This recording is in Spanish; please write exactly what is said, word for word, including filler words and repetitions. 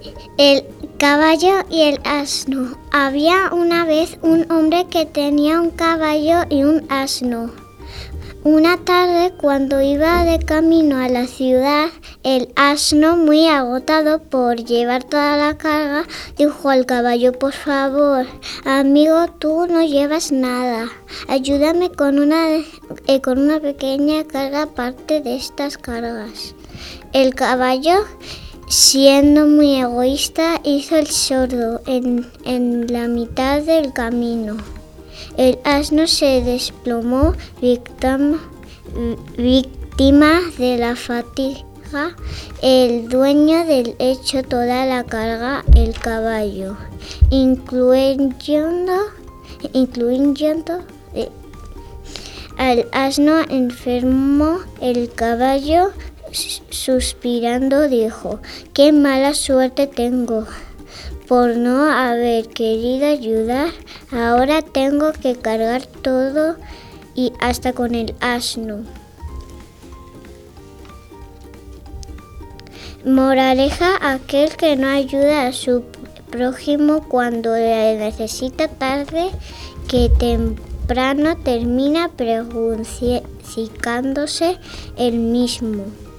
El caballo y el asno. Había una vez un hombre que tenía un caballo y un asno. Una tarde, cuando iba de camino a la ciudad, el asno, muy agotado por llevar toda la carga, dijo al caballo: por favor, amigo, tú no llevas nada. Ayúdame con una, eh, con una pequeña carga aparte de estas cargas. El caballo, siendo muy egoísta, hizo el sordo en, en la mitad del camino. El asno se desplomó, víctima, víctima de la fatiga. El dueño del echó toda la carga el caballo, incluyendo, incluyendo eh, al asno enfermo. El caballo, suspirando, dijo: qué mala suerte tengo por no haber querido ayudar. Ahora tengo que cargar todo y hasta con el asno. Moraleja: aquel que no ayuda a su prójimo cuando le necesita, tarde que temprano termina perjudicándose él mismo.